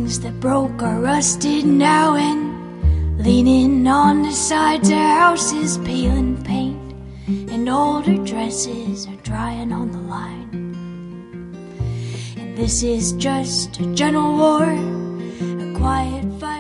things that broke are rusted now, and leaning on the sides of houses, peeling paint, and older dresses are drying on the line. And this is just a gentle war, a quiet fight.